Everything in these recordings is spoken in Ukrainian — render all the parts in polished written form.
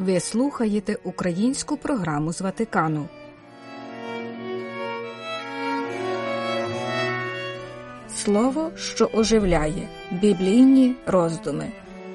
Ви слухаєте українську програму з Ватикану. Слово, що оживляє. Біблійні роздуми.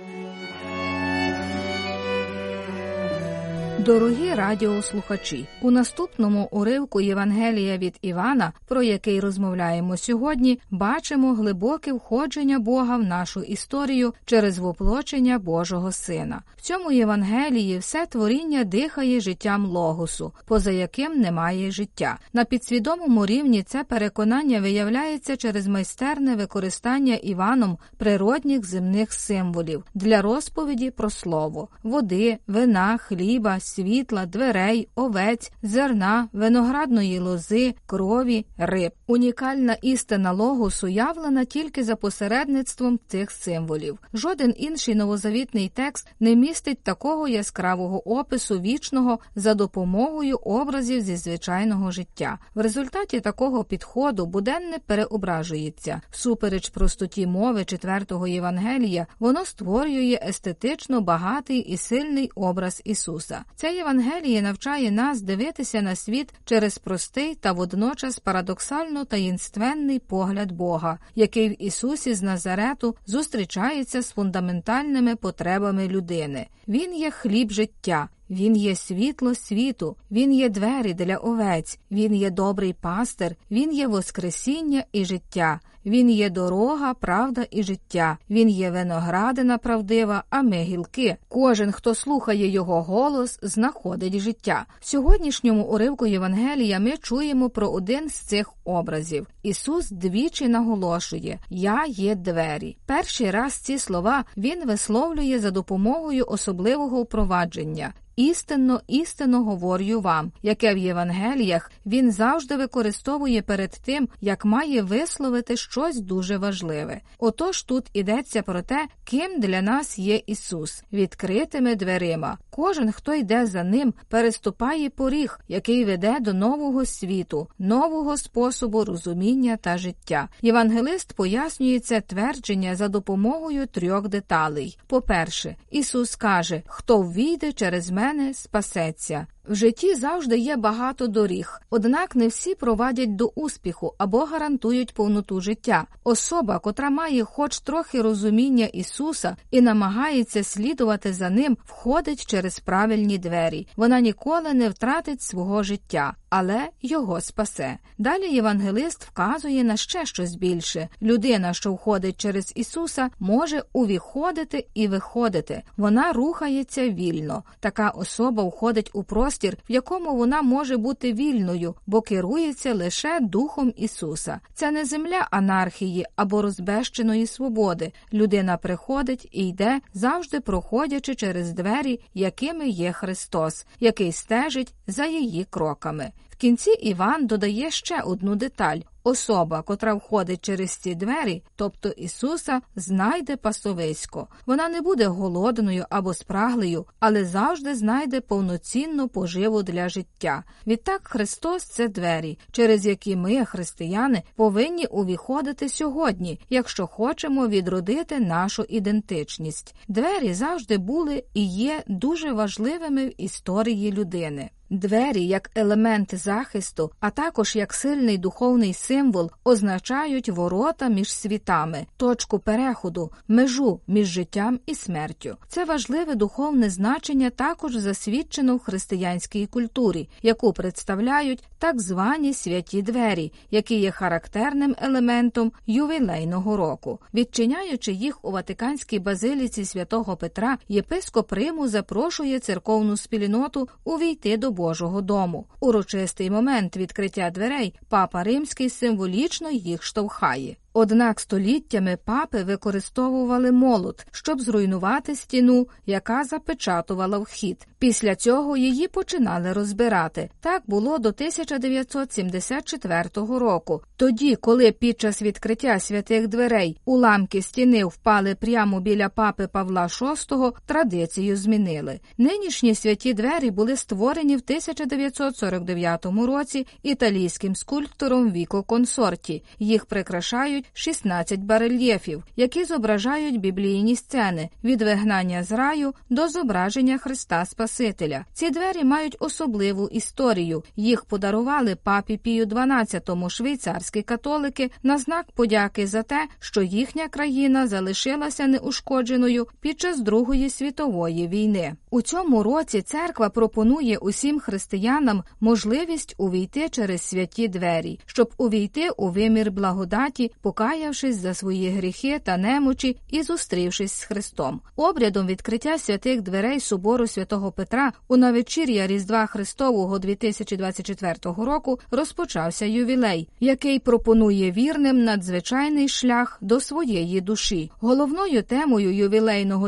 Дорогі радіослухачі, у наступному уривку Євангелія від Івана, про який розмовляємо сьогодні, бачимо глибоке входження Бога в нашу історію через воплочення Божого Сина. В цьому Євангелії все творіння дихає життям Логосу, поза яким немає життя. На підсвідомому рівні це переконання виявляється через майстерне використання Іваном природних земних символів для розповіді про слово – води, вина, хліба, світла, дверей, овець, зерна, виноградної лози, крові, риб. Унікальна істина Логосу явлена тільки за посередництвом цих символів. Жоден інший новозавітний текст не містить такого яскравого опису вічного за допомогою образів зі звичайного життя. В результаті такого підходу буденне переображується. Всупереч простоті мови 4-го Євангелія, воно створює естетично багатий і сильний образ Ісуса. Це Євангеліє навчає нас дивитися на світ через простий та водночас парадоксально таїнственний погляд Бога, який в Ісусі з Назарету зустрічається з фундаментальними потребами людини. Він є хліб життя. Він є світло світу, Він є двері для овець, Він є добрий пастир, Він є воскресіння і життя, Він є дорога, правда і життя, Він є виноградина правдива, а ми гілки. Кожен, хто слухає Його голос, знаходить життя. В сьогоднішньому уривку Євангелія ми чуємо про один з цих образів. Ісус двічі наголошує «Я є двері». Перший раз ці слова Він висловлює за допомогою особливого впровадження. «Істинно, істинно говорю вам», яке в Євангеліях він завжди використовує перед тим, як має висловити щось дуже важливе. Отож тут йдеться про те, ким для нас є Ісус – відкритими дверима. Кожен, хто йде за Ним, переступає поріг, який веде до нового світу, нового способу розуміння та життя. Євангелист пояснює це твердження за допомогою 3 деталей. По-перше, Ісус каже «Хто ввійде через мене, спасеться». В житті завжди є багато доріг, однак не всі провадять до успіху або гарантують повноту життя. Особа, котра має хоч трохи розуміння Ісуса і намагається слідувати за Ним, входить через правильні двері. Вона ніколи не втратить свого життя, але його спасе. Далі євангелист вказує на ще щось більше. Людина, що входить через Ісуса, може увіходити і виходити. Вона рухається вільно. Така особа входить у простір, в якому вона може бути вільною, бо керується лише Духом Ісуса. Це не земля анархії або розбещеної свободи. Людина приходить і йде, завжди проходячи через двері, якими є Христос, який стежить за її кроками. В кінці Іван додає ще одну деталь. Особа, котра входить через ці двері, тобто Ісуса, знайде пасовисько. Вона не буде голодною або спраглою, але завжди знайде повноцінну поживу для життя. Відтак Христос – це двері, через які ми, християни, повинні увіходити сьогодні, якщо хочемо відродити нашу ідентичність. Двері завжди були і є дуже важливими в історії людини. Двері, як елемент захисту, а також як сильний духовний символ, означають ворота між світами, точку переходу, межу між життям і смертю. Це важливе духовне значення також засвідчено в християнській культурі, яку представляють так звані святі двері, які є характерним елементом ювілейного року. Відчиняючи їх у Ватиканській базиліці святого Петра, єпископ Риму запрошує церковну спільноту увійти до Божого дому. Урочистий момент відкриття дверей Папа Римський символічно їх штовхає. Однак століттями папи використовували молот, щоб зруйнувати стіну, яка запечатувала вхід. Після цього її починали розбирати. Так було до 1974 року. Тоді, коли під час відкриття святих дверей уламки стіни впали прямо біля папи Павла VI, традицію змінили. Нинішні святі двері були створені в 1949 році італійським скульптором Віко Консорті. Їх прикрашають мають 16 барельєфів, які зображають біблійні сцени від вигнання з раю до зображення Христа Спасителя. Ці двері мають особливу історію. Їх подарували папі Пію XII швейцарські католики на знак подяки за те, що їхня країна залишилася неушкодженою під час Другої світової війни. У цьому році церква пропонує усім християнам можливість увійти через святі двері, щоб увійти у вимір благодаті, покаявшись за свої гріхи та немочі і зустрівшись з Христом. Обрядом відкриття святих дверей собору святого Петра у навечір'я Різдва Христового 2024 року розпочався ювілей, який пропонує вірним надзвичайний шлях до своєї душі. Головною темою ювілейного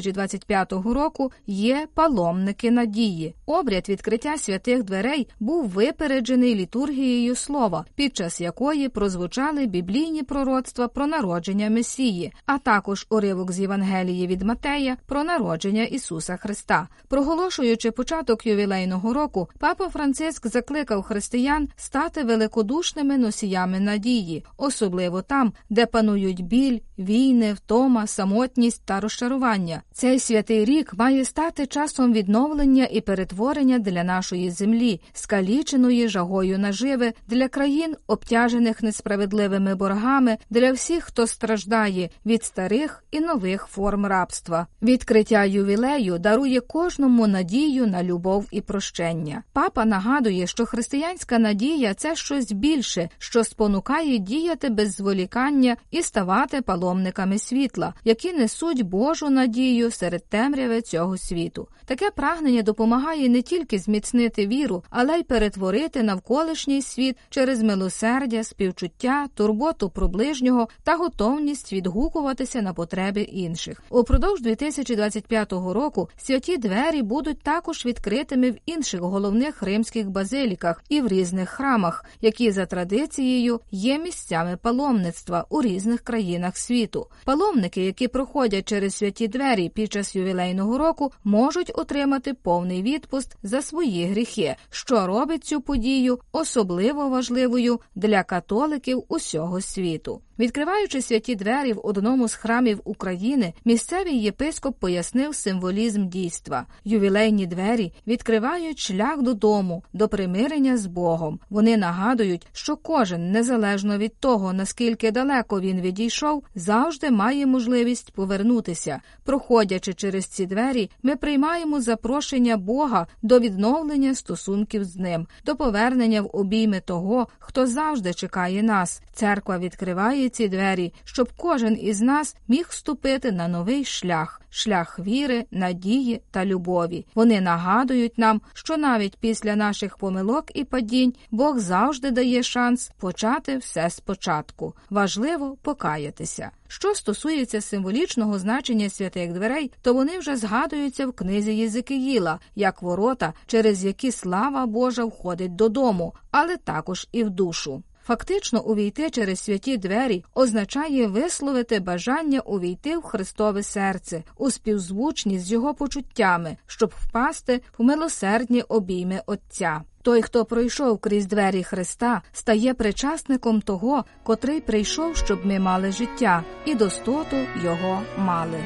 2025 року є паломники надії. Обряд відкриття святих дверей був випереджений літургією слова, під час якої прозвучали біблійні пророцтва про народження Месії, а також уривок з Євангелії від Матея про народження Ісуса Христа. Проголошуючи початок ювілейного року, папа Франциск закликав християн стати великодушними носіями надії, особливо там, де панують біль, війни, втома, самотність та розчарування. Цей святий рік має стати часом відновлення і перетворення для нашої землі, скаліченої жагою наживи, для країн, обтяжених несправедливими боргами, для всіх, хто страждає від старих і нових форм рабства. Відкриття ювілею дарує кожному надію на любов і прощення. Папа нагадує, що християнська надія – це щось більше, що спонукає діяти без зволікання і ставати паломниками світла, які несуть Божу надію серед темряви цього світу. Таке прагнення допомагає не тільки зміцнити віру, але й перетворити навколишній світ через милосердя, співчуття, турботу про ближнього та готовність відгукуватися на потреби інших. Упродовж 2025 року святі двері будуть також відкритими в інших головних римських базиліках і в різних храмах, які за традицією є місцями паломництва у різних країнах світу. Паломники, які проходять через святі двері під час ювілейного року, можуть отримати повний відпуст за свої гріхи, що робить цю подію особливо важливою для католиків усього світу. Відкриваючи святі двері в одному з храмів України, місцевий єпископ пояснив символізм дійства. Ювілейні двері відкривають шлях додому, до примирення з Богом. Вони нагадують, що кожен, незалежно від того, наскільки далеко він відійшов, завжди має можливість повернутися. Проходячи через ці двері, ми приймаємо запрошення Бога до відновлення стосунків з Ним, до повернення в обійми того, хто завжди чекає нас. Церква відкриває ці двері, щоб кожен із нас міг вступити на новий шлях – шлях віри, надії та любові. Вони нагадують нам, що навіть після наших помилок і падінь Бог завжди дає шанс почати все спочатку. Важливо покаятися. Що стосується символічного значення святих дверей, то вони вже згадуються в книзі Єзекіїла, як ворота, через які слава Божа входить додому, але також і в душу. Фактично, увійти через святі двері означає висловити бажання увійти в Христове серце, у співзвучність з Його почуттями, щоб впасти в милосердні обійми Отця. Той, хто пройшов крізь двері Христа, стає причасником того, котрий прийшов, щоб ми мали життя, і достоту Його мали.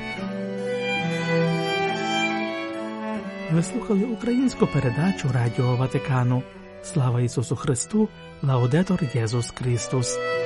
Ви слухали українську передачу Радіо Ватикану. Слава Ісусу Христу! Лаудетор Єсус Христос!